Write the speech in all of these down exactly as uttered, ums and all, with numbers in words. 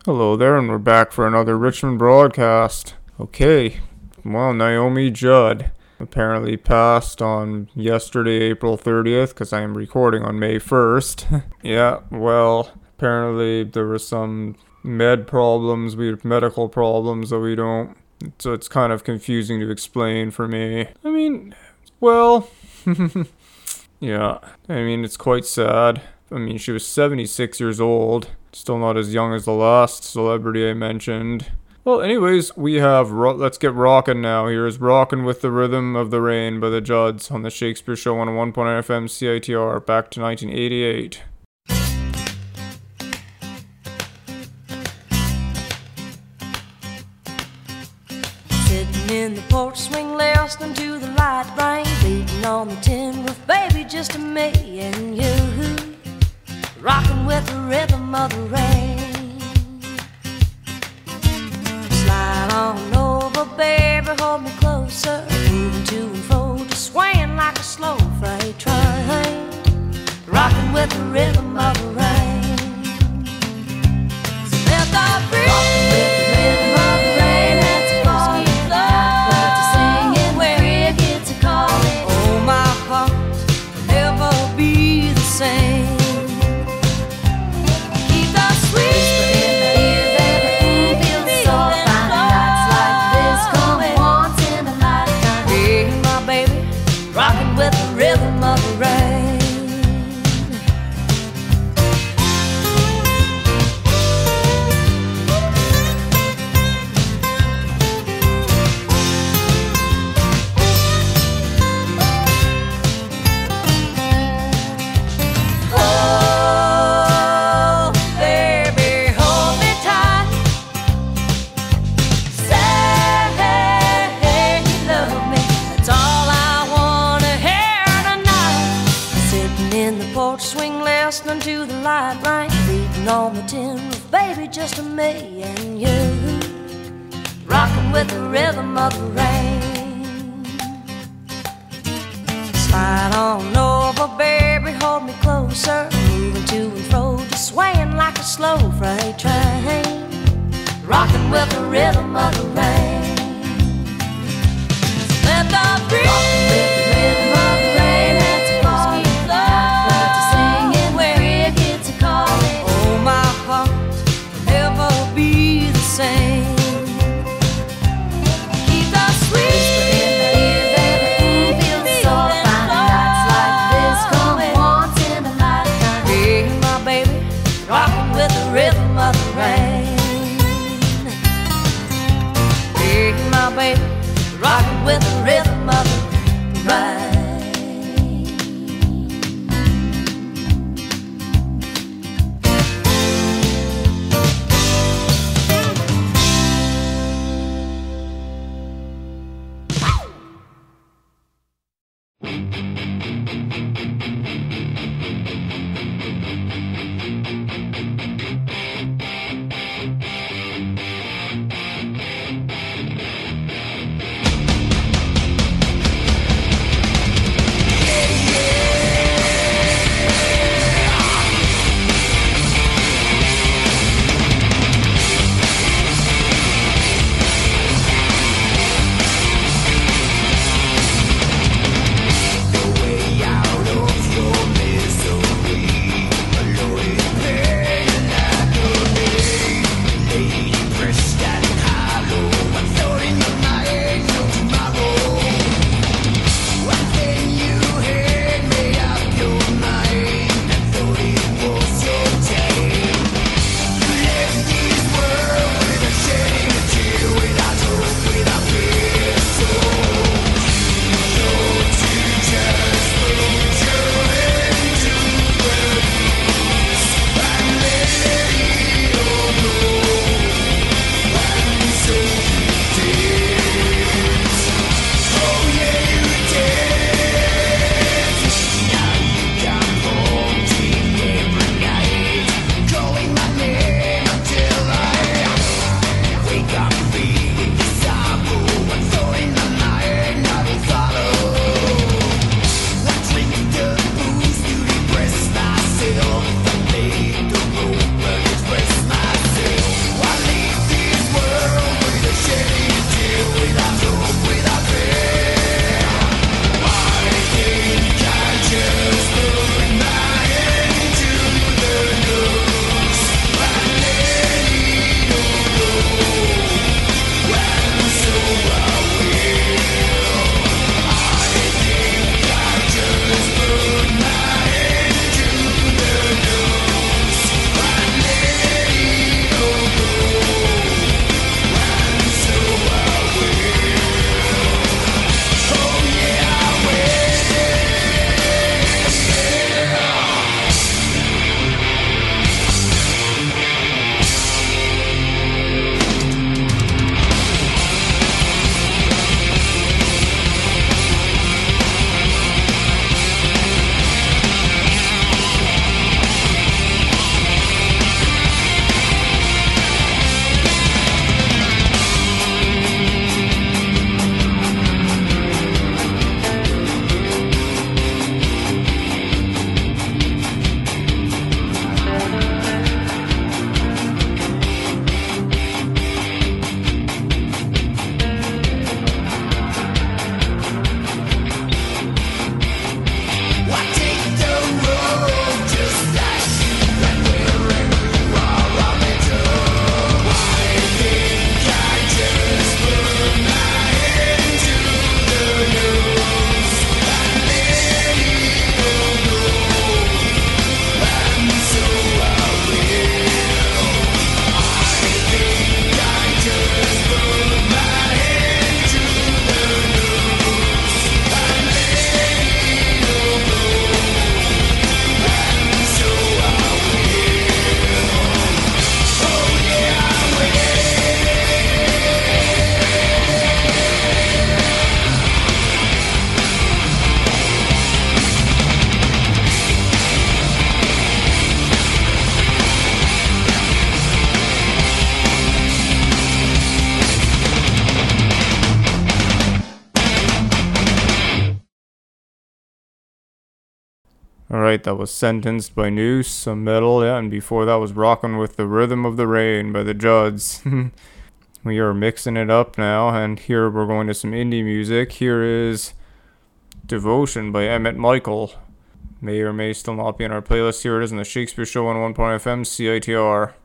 Hello there, and we're back for another Richmond broadcast. Okay, well, Naomi Judd apparently passed on yesterday, April thirtieth, because I am recording on May first. Yeah, well, apparently there were some med problems, we medical problems that we don't, so it's kind of confusing to explain for me. I mean, well, yeah, I mean, it's quite sad. I mean, she was seventy-six years old. Still not as young as the last celebrity I mentioned. Well, anyways, we have ro- Let's Get Rockin' Now. Here's Rockin' with the Rhythm of the Rain by the Judds on the Shakespeare Show on one point nine F M C I T R back to nineteen eighty-eight. Sitting in the porch swing listening to the light rain beating on the tin roof, baby, just me and you. Rockin' with the rhythm of the rain. Slide on over, baby, hold me closer. Moving to and fro, just swaying like a slow freight train. Rockin' with the rhythm of the rain. So let the breeze. Rockin' with the rhythm of the rain. That's a call of love. To singing where it gets a calling. Oh, my heart will never be the same. With the rhythm of the rain. Oh, baby, hold me tight. Say you love me. That's all I want. In the porch swing listening to the light rain beating on the tin roof, baby, just me and you. Rockin' with the rhythm of the rain. Slide on over, baby, hold me closer. Moving to and fro, just swaying like a slow freight train. Rockin' with the rhythm of the rain. So let the breeze. Rockin' with the rhythm of the rain. That's a call of love. Same. Keep the sweet whisper in the ear, baby. Feels so fine. Nights like this come once in a lifetime. Hey, my baby, rockin' with the rhythm of the rain. Hey, my baby, rockin' with the rhythm of the rain. Alright, that was Sentenced by Noose, some metal, yeah, and before that was Rockin' with the Rhythm of the Rain by the Judds. We are mixing it up now, and here we're going to some indie music. Here is Devotion by Emmett Michael. May or may still not be in our playlist. Here it is in the Shakespeare Show on one point F M, C I T R.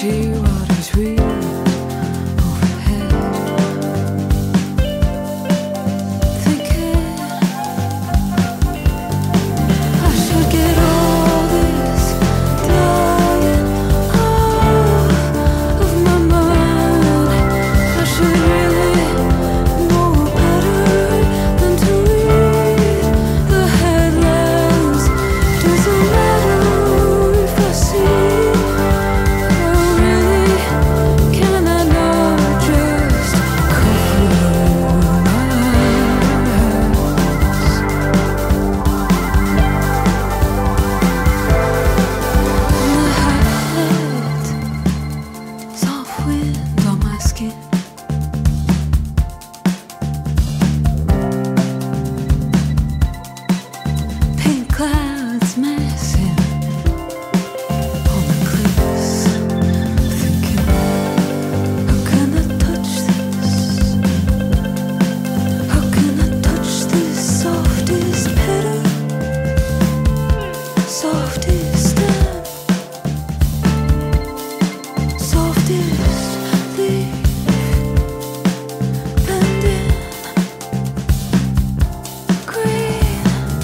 see what is real overhead. Thinking I should get all this dying out of my mind. I should really know better than to read the headlines. Doesn't matter if I see. Clouds massing on the cliffs. Thinking, how can I touch this? How can I touch this softest petal, softest stem, softest leaf bending green.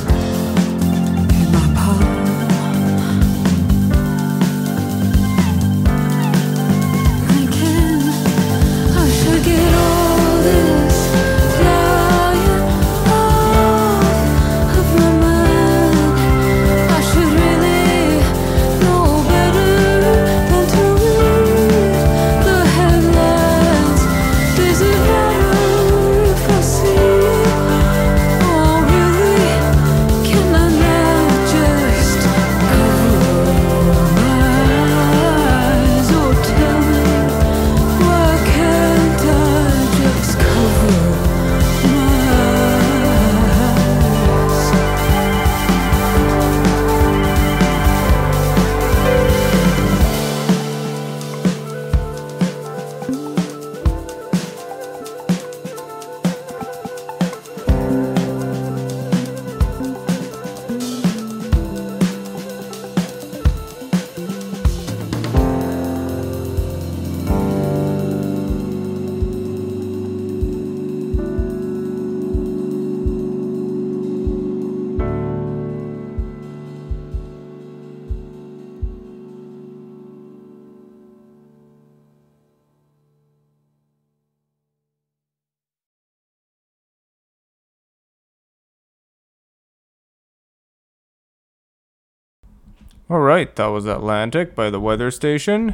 Alright, that was Atlantic by the Weather Station.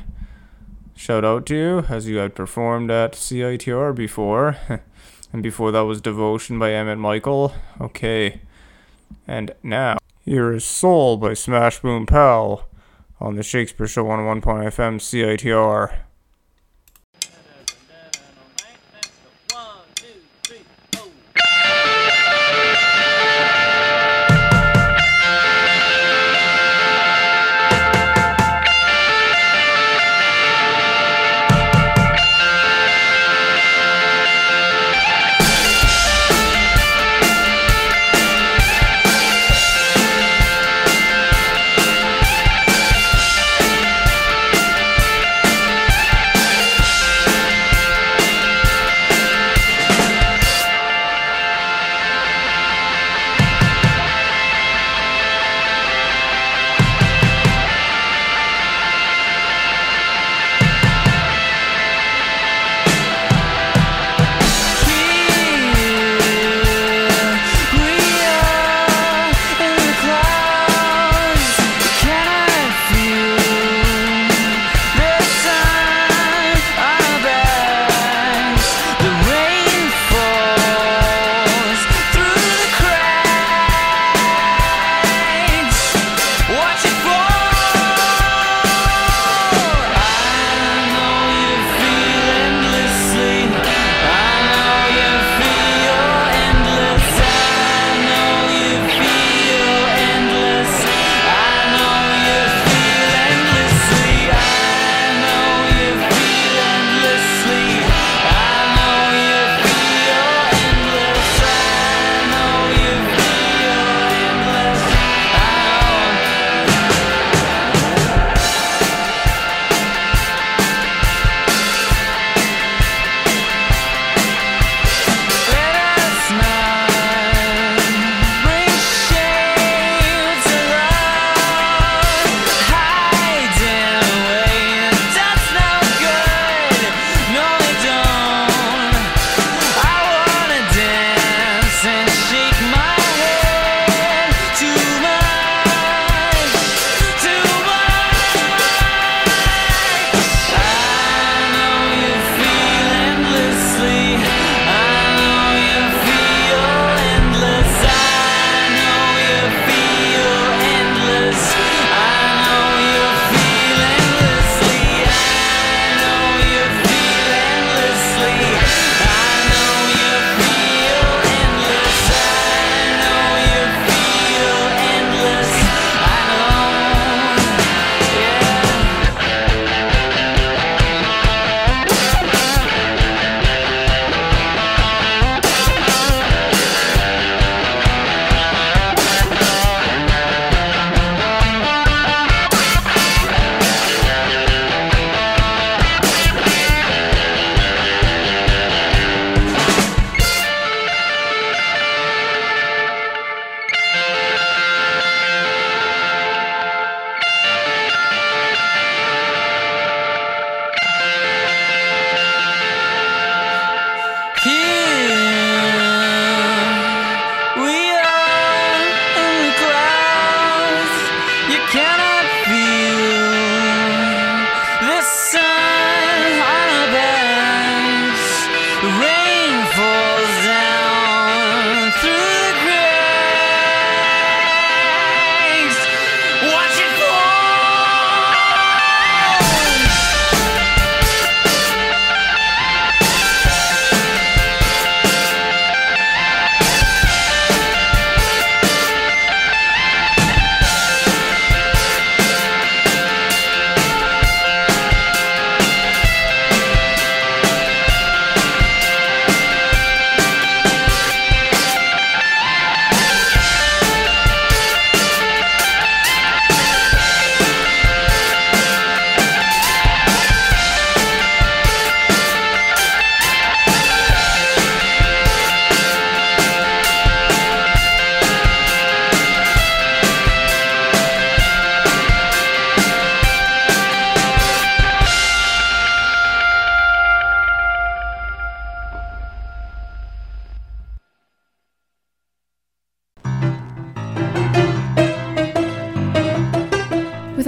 Shout out to you, as you had performed at C I T R before. And before that was Devotion by Emmett Michael. Okay. And now, here is Soul by Smash Boom Pal on the Shakespeare Show on one point F M C I T R. Thank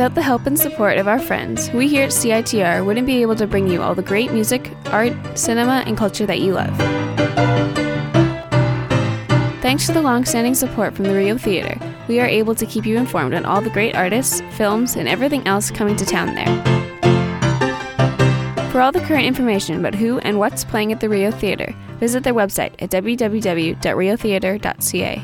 Without the help and support of our friends, we here at C I T R wouldn't be able to bring you all the great music, art, cinema, and culture that you love. Thanks to the long-standing support from the Rio Theatre, we are able to keep you informed on all the great artists, films, and everything else coming to town there. For all the current information about who and what's playing at the Rio Theatre, visit their website at w w w dot rio theatre dot c a.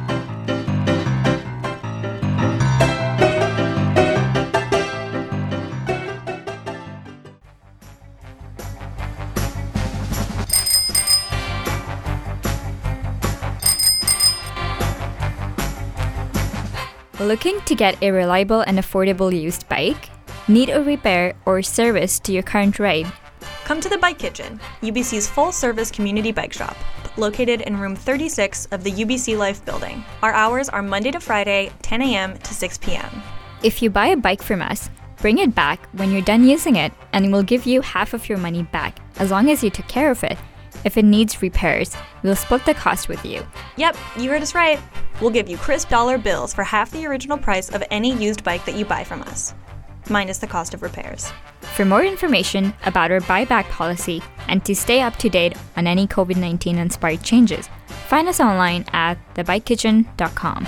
Looking to get a reliable and affordable used bike? Need a repair or service to your current ride? Come to the Bike Kitchen, U B C's full-service community bike shop, located in room thirty-six of the U B C Life building. Our hours are Monday to Friday, ten a m to six p m If you buy a bike from us, bring it back when you're done using it and we'll give you half of your money back, as long as you took care of it. If it needs repairs, we'll split the cost with you. Yep, you heard us right. We'll give you crisp dollar bills for half the original price of any used bike that you buy from us, minus the cost of repairs. For more information about our buyback policy and to stay up to date on any COVID nineteen inspired changes, find us online at the bike kitchen dot com.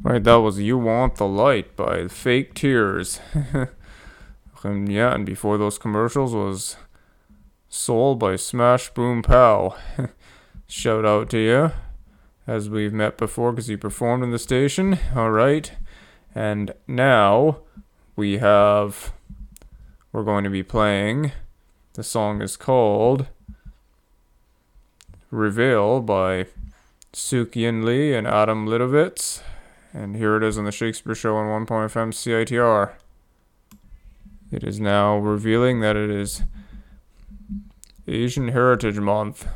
Right, that was You Want the Light by Fake Tears. And yeah, and before those commercials was Soul by Smash Boom Pow. Shout out to you, as we've met before because you performed in the station. Alright, and now we have, we're going to be playing, the song is called Reveal by Suk-Yin Lee and Adam Lidovitz. And here it is on the Shakespeare Show on one point F M C I T R. It is now revealing that it is Asian Heritage Month.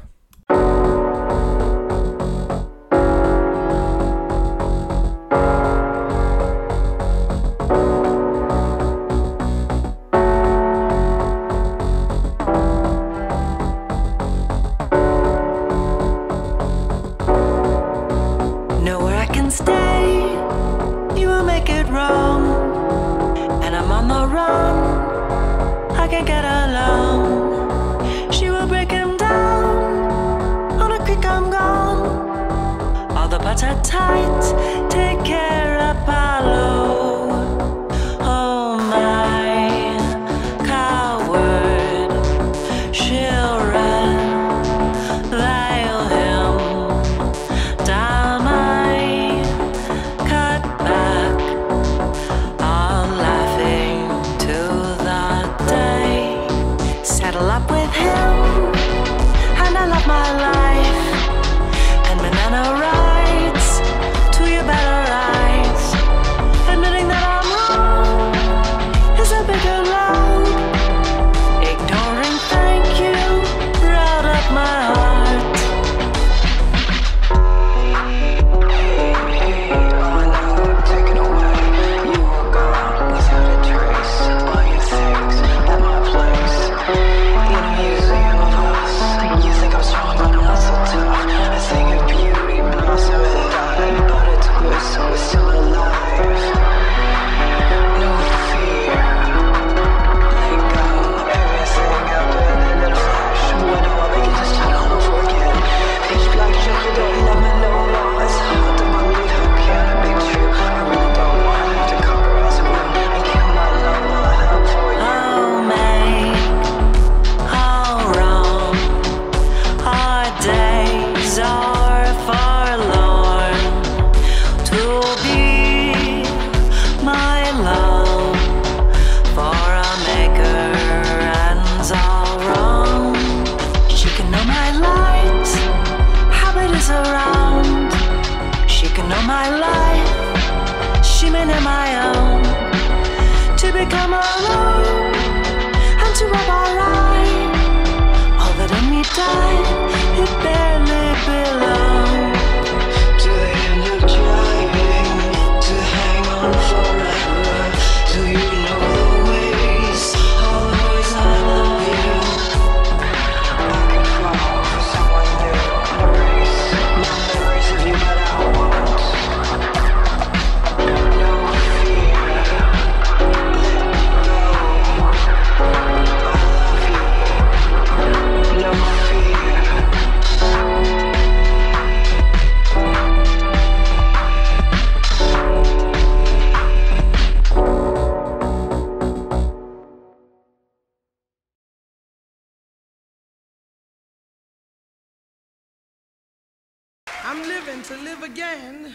I'm living to live again.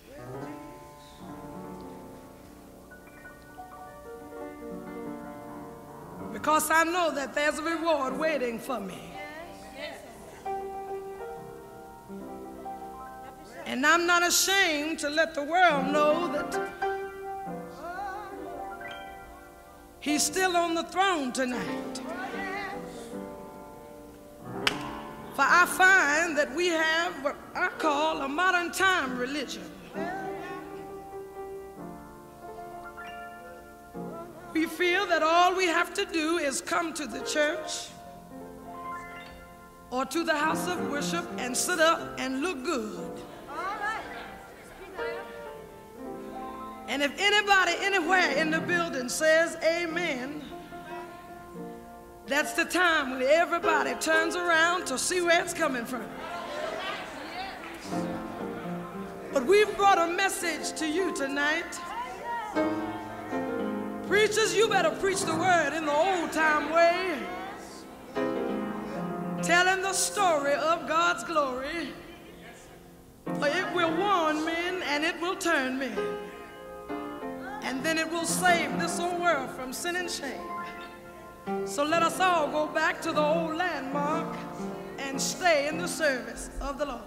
Because I know that there's a reward waiting for me. And I'm not ashamed to let the world know that He's still on the throne tonight. For I find that we have what I call a modern time religion. We feel that all we have to do is come to the church or to the house of worship and sit up and look good. And if anybody anywhere in the building says amen, that's the time when everybody turns around to see where it's coming from. But we've brought a message to you tonight. Preachers, you better preach the word in the old-time way, telling the story of God's glory. For it will warn men and it will turn men, and then it will save this old world from sin and shame. So let us all go back to the old landmark and stay in the service of the Lord.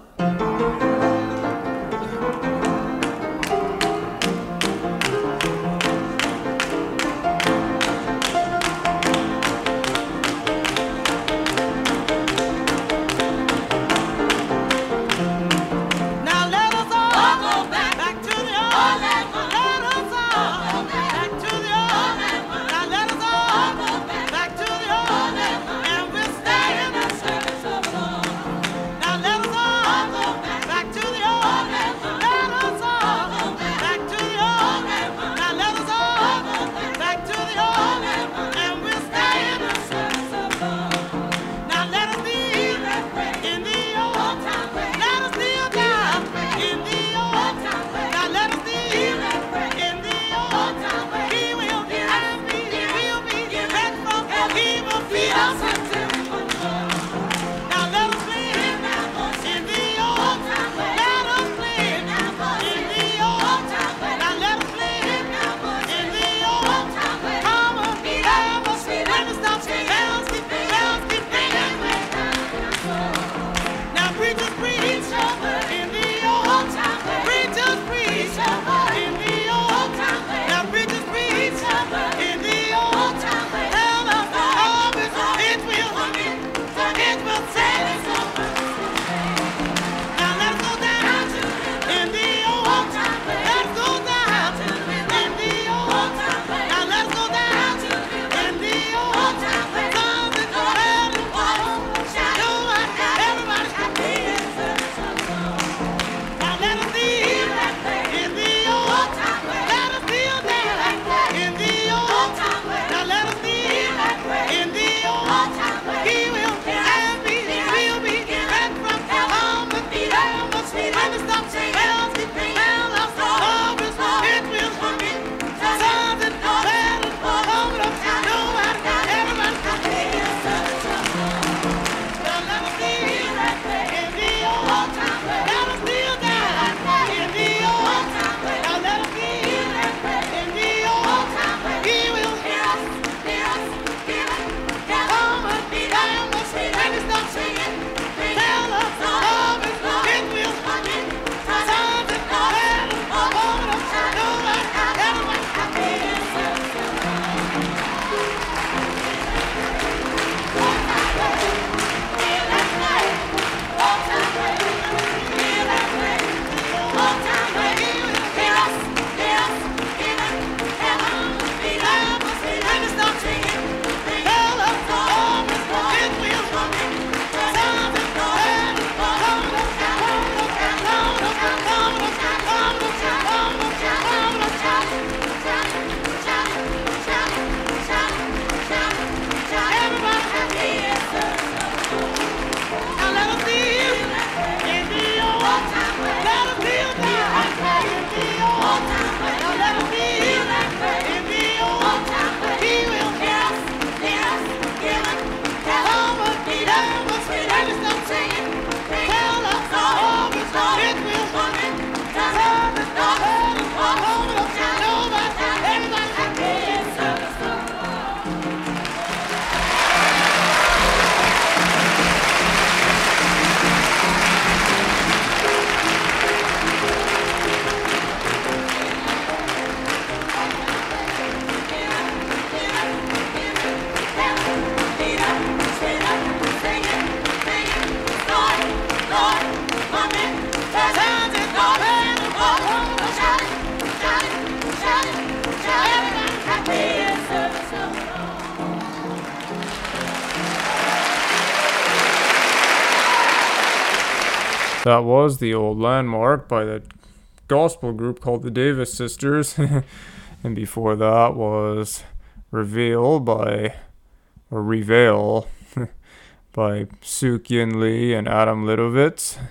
That was The Old Landmark by the gospel group called the Davis Sisters. And before that was Reveal by, or Reveal, by Suk Yin Lee and Adam Lidovitz.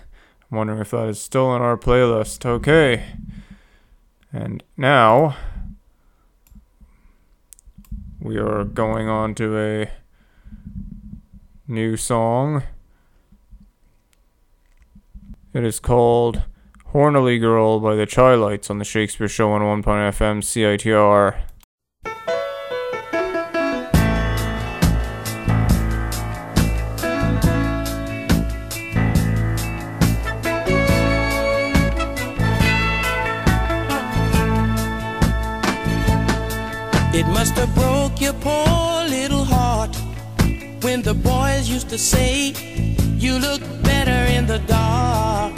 I'm wondering if that is still in our playlist. Okay. And now we are going on to a new song. It is called Hornily Girl by the Chi-Lites on the Shakespeare Show on one point F M C I T R. It must have broke your poor little heart when the boys used to say you look better in the dark.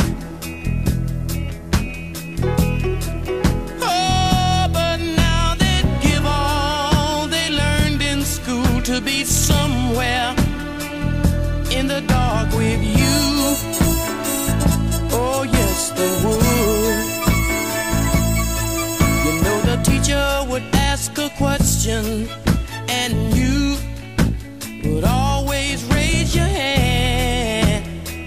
Oh, but now they give all they learned in school to be somewhere in the dark with you. Oh, yes, they would. You know the teacher would ask a question and you would always raise your hand.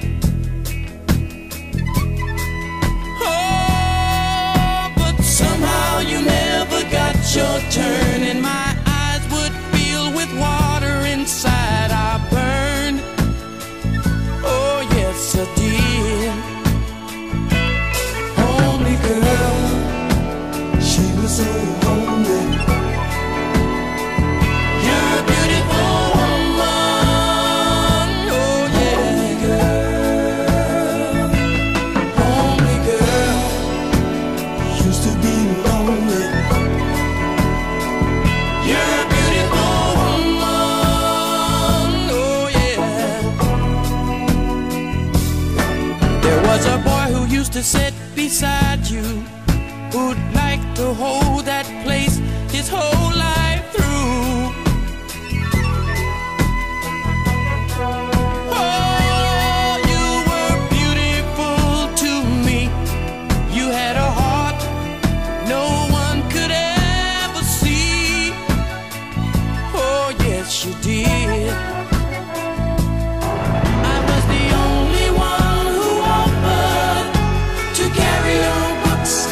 Oh, but somehow you never got your turn, and my eyes would fill with water inside. I burned. Oh, yes, I did. Homely girl, she was so homely. You're a beautiful woman. Oh, yeah, girl. Homely girl, used to be lonely. You're a beautiful woman. Oh, yeah. There was a boy who used to sit beside you, who'd like to hold that place his whole life through. Oh, you were beautiful to me. You had a heart no one could ever see. Oh, yes, you did. I was the only one who offered to carry your books,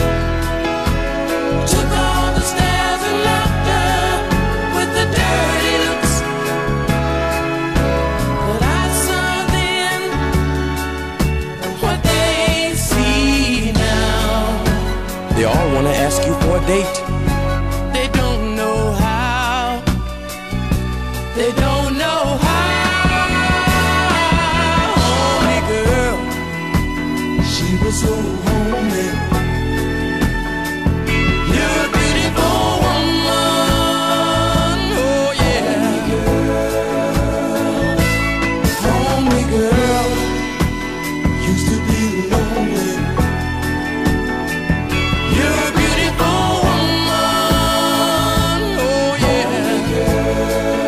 took all the stares and laughter with the dirty looks. But I saw then what they see now. They all want to ask you for a date. They don't know how. They don't know how. Homely girl, she was so homely. You're a beautiful woman. Oh, yeah. Homely girl, used to be lonely. You're a beautiful woman. Oh, yeah.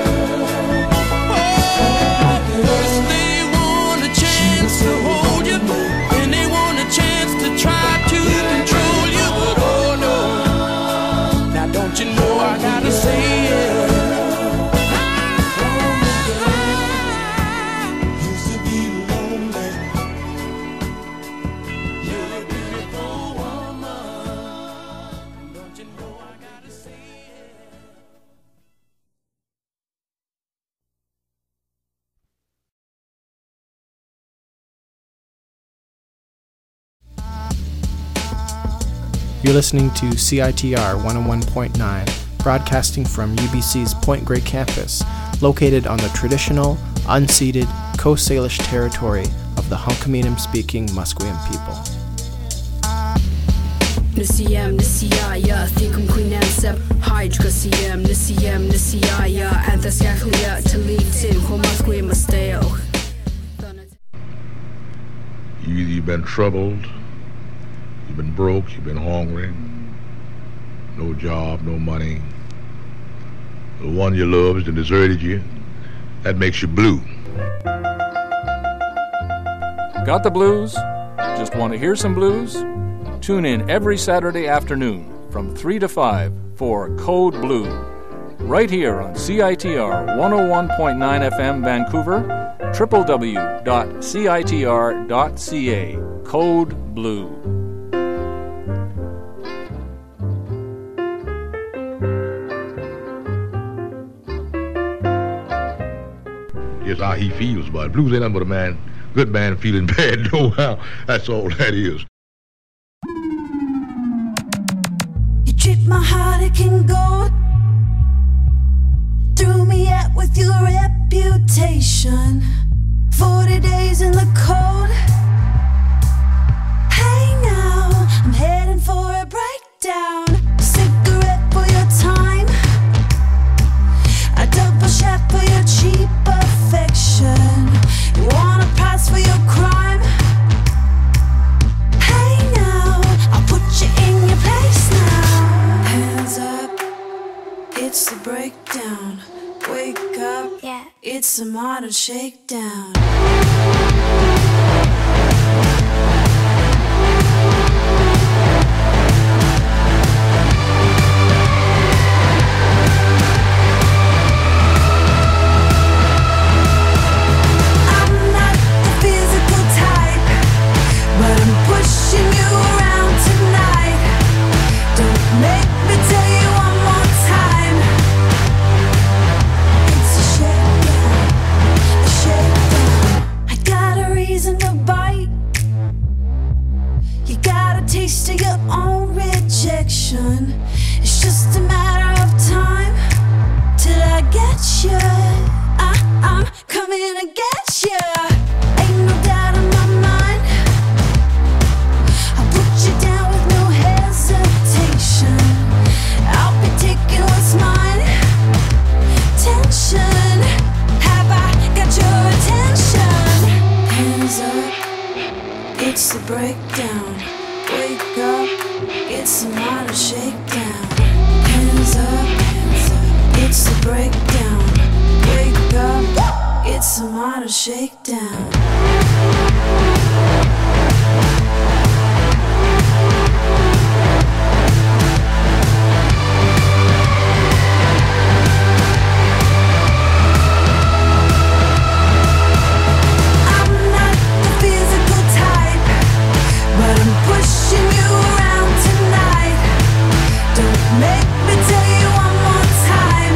Oh, first they want a chance to hold you, then they want a chance to try to control you. But oh no, now don't you know I gotta say it. Used to be lonely. You're a beautiful woman. Don't you know I gotta say it. You're listening to C I T R one oh one point nine, broadcasting from U B C's Point Grey campus, located on the traditional, unceded Coast Salish territory of the Hunkaminam-speaking Musqueam people. Nisiyam, Nisiyaya, Thikum Queenam Seb, Hydra Siyam, Nisiyam, Nisiyaya, Anthasaklia, Talitin, Homasqueam Asteo. You either you've been troubled, you've been broke, you've been hungry, no job, no money. The one you loved and deserted you, that makes you blue. Got the blues? Just want to hear some blues? Tune in every Saturday afternoon from three to five for Code Blue, right here on C I T R one oh one point nine F M Vancouver w w w dot c i t r dot c a. Code BLUE. Just how he feels about it. Blues ain't nothing but a man, good man feeling bad. No how. That's all that is. You tricked my heart, it can go. Threw me out with your reputation. Forty days in the cold. Hey now, I'm heading for a breakdown. Cigarette for your time, a double shot for your cheap affection. You want a price for your crime. Hey now, I'll put you in your place now. Hands up, it's the breakdown. Wake up, yeah, it's a modern shakedown. Pushing you around tonight. Don't make me tell you one more time. It's a shakedown, a shakedown. I got a reason to bite. You got a taste of your own rejection. It's just a matter of time till I get you. I, I'm coming to get you. Ain't no doubt in my mind. You down with no hesitation. I'll be taking what's mine. Tension, have I got your attention? Hands up, it's the breakdown. Wake up, it's a modern shakedown. Hands up, hands up, it's the breakdown. Wake up, it's a modern shakedown. Pushing you around tonight. Don't make me tell you one more time.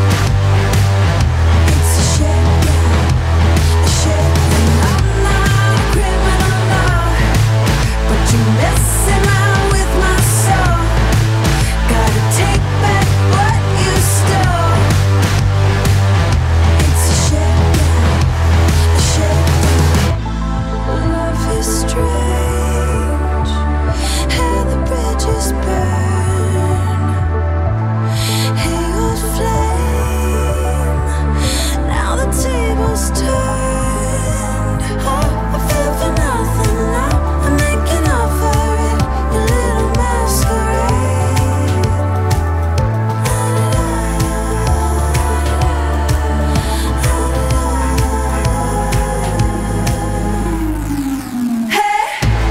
It's a shakedown, a shakedown. I'm not a criminal, no, but you're messing around with my soul. Gotta take back what you stole. It's a shakedown, a shakedown. Love is strange. Just burn. Hey, old flame. Now the table's turned. Oh, I fell for nothing. Now I'm making up for it. Your little masquerade. Hey.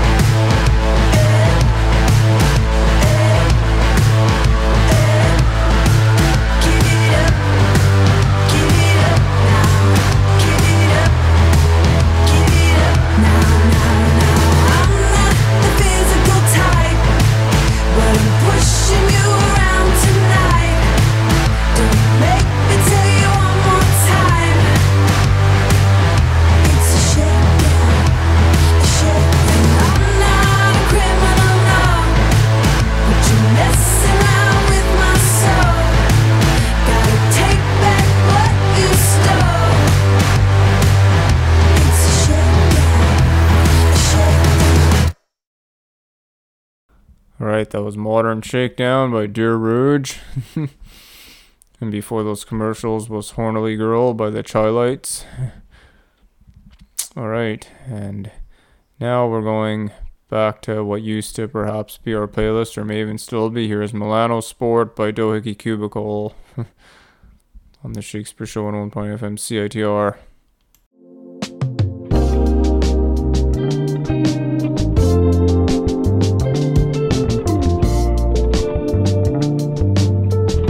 Alright, that was Modern Shakedown by Dear Rouge. And before those commercials was Hornily Girl by the Chi-Lites. Alright, and now we're going back to what used to perhaps be our playlist, or may even still be. Here's Milano Sport by Doohickey Cubicle on the Shakespeare Show on one point oh F M C I T R.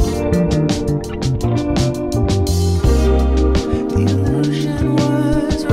The illusion was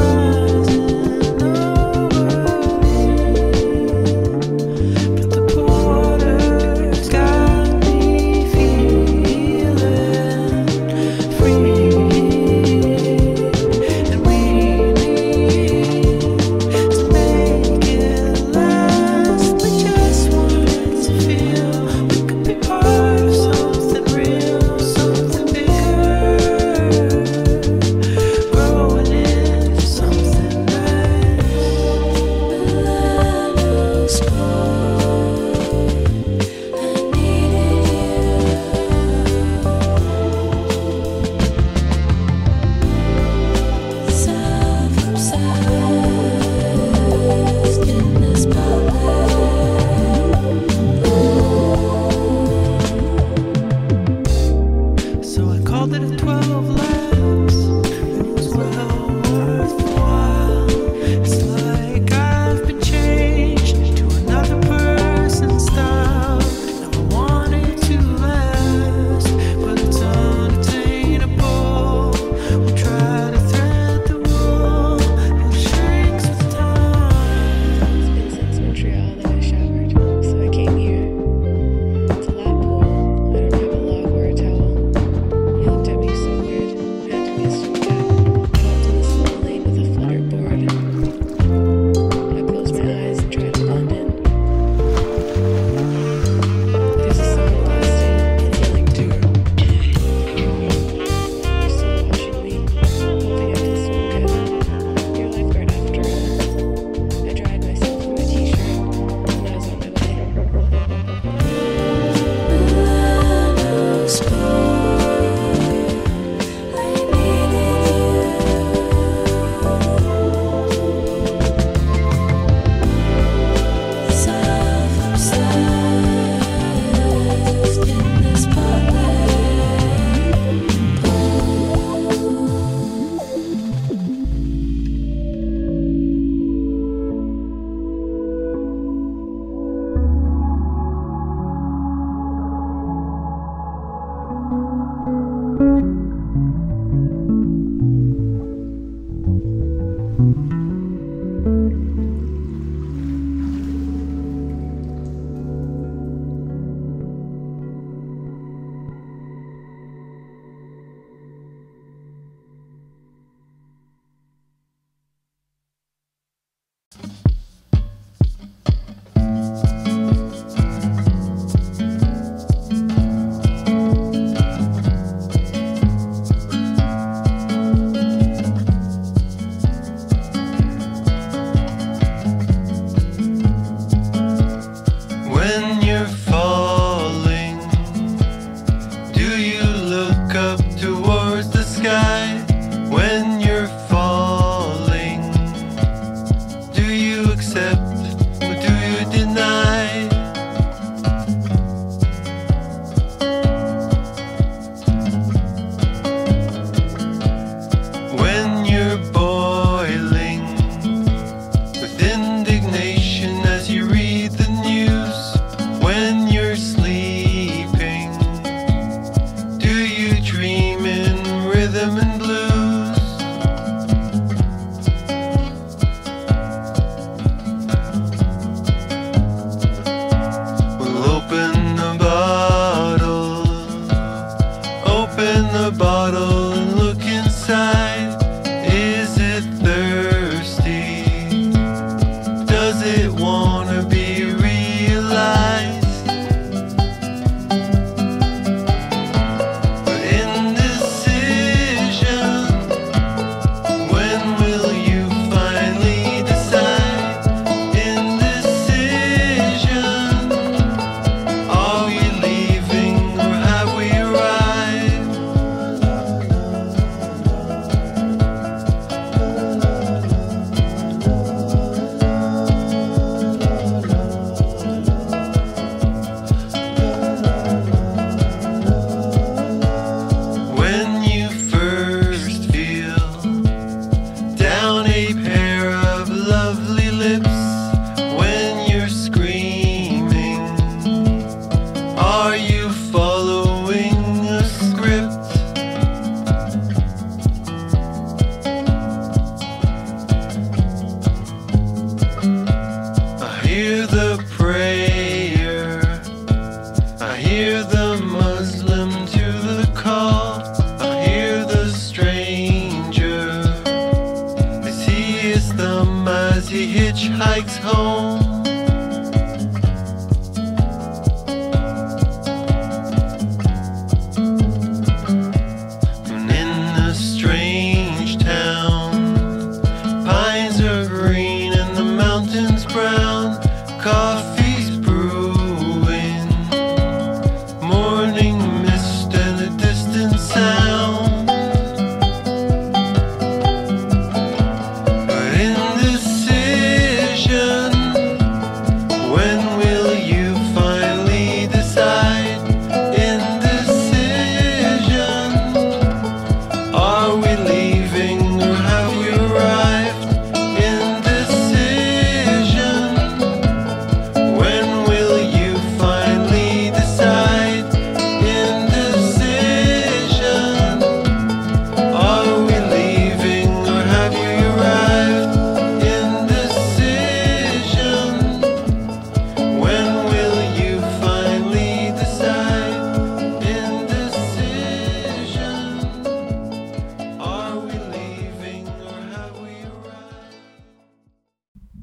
But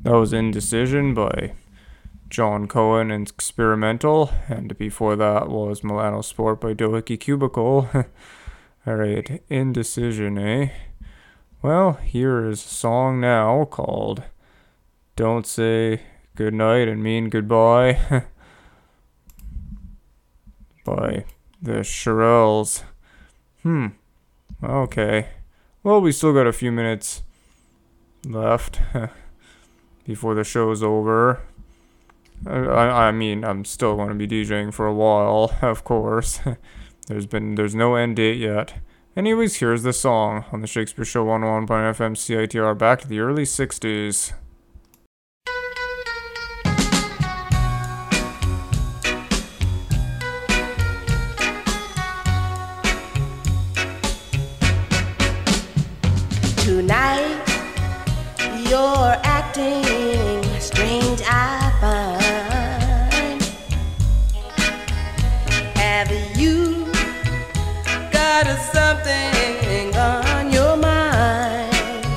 That was Indecision by John Cohen and Experimental, and before that was Milano Sport by Doohickey Cubicle. Alright, Indecision, eh? Well, here is a song now called Don't Say Goodnight and Mean Goodbye by the Shirelles. Hmm, okay. Well, we still got a few minutes left before the show's over. I, I mean, I'm still going to be DJing for a while, of course. There's been, there's no end date yet. Anyways, here's the song on the Shakespeare Show one oh one point nine F M C I T R back to the early sixties. Tonight, you're acting strange, I find. Have you got something on your mind?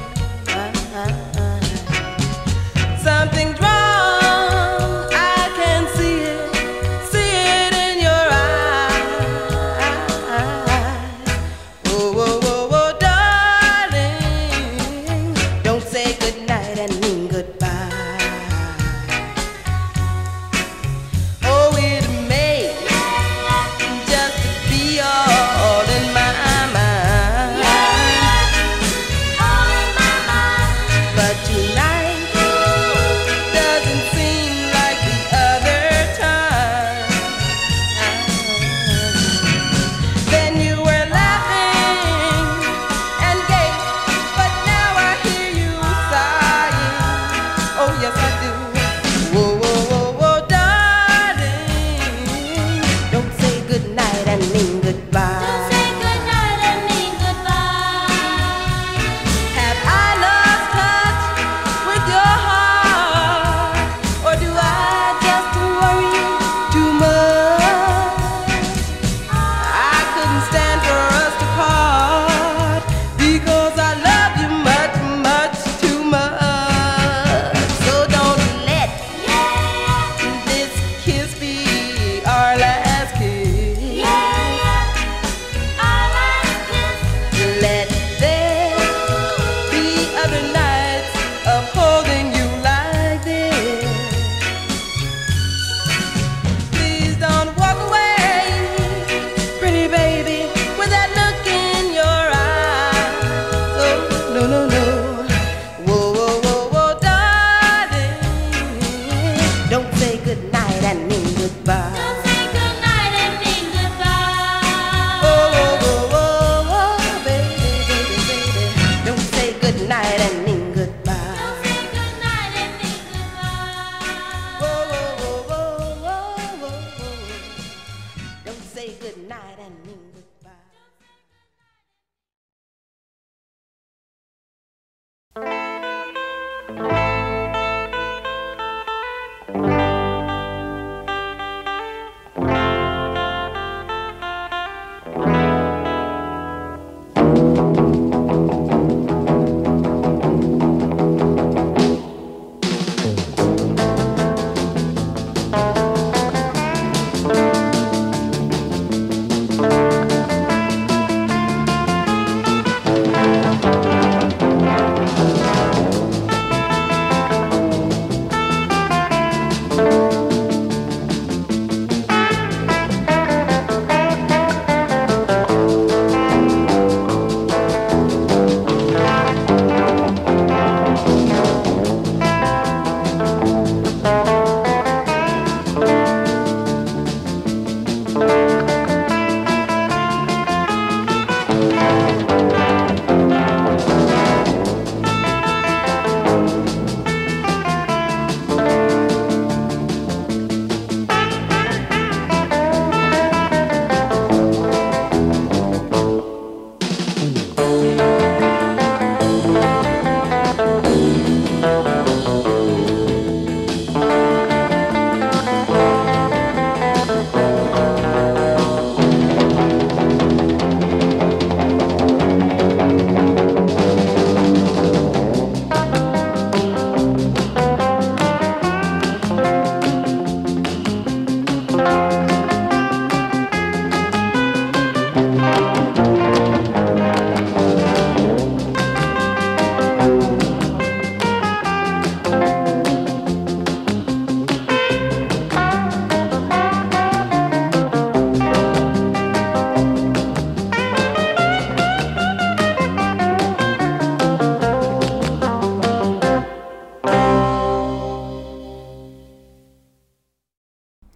Something's wrong, I can see it, see it in your eyes. Whoa, whoa, whoa, whoa, darling, don't say goodnight and mean goodbye.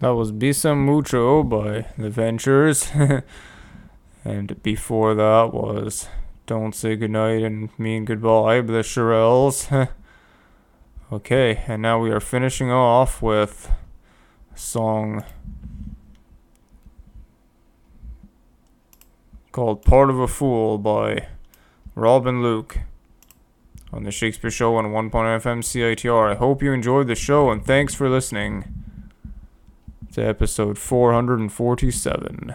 That was Bisa Mucho by The Ventures. And before that was Don't Say Goodnight and Mean Goodbye by the Shirelles. Okay, and now we are finishing off with a song called Part of a Fool by Robin Luke on the Shakespeare Show on one point nine F M C I T R. I hope you enjoyed the show, and thanks for listening to episode four hundred forty-seven.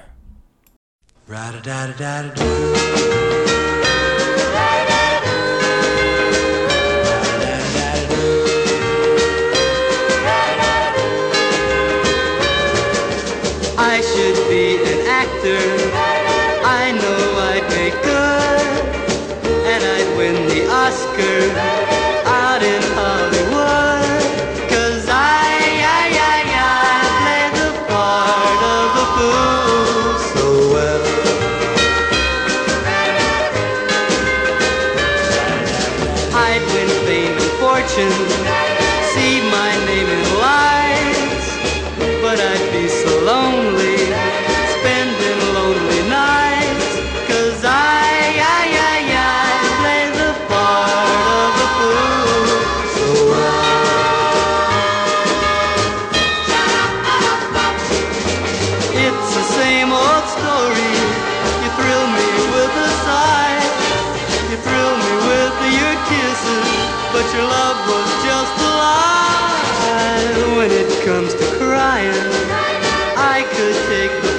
I should be an actor. I know I'd make good, and I'd win the Oscar out in Hollywood. Cause I, I, I, I play the part of a fool so well. I'd win fame and fortune, see my name in lights, but I'd be so lonely, spending lonely nights. Cause I, I, I, I play the part of a fool so well. It's the same old story. You thrill me with a sigh, you thrill me with your kisses, but your love was just a lie. When it comes to crying, I could take the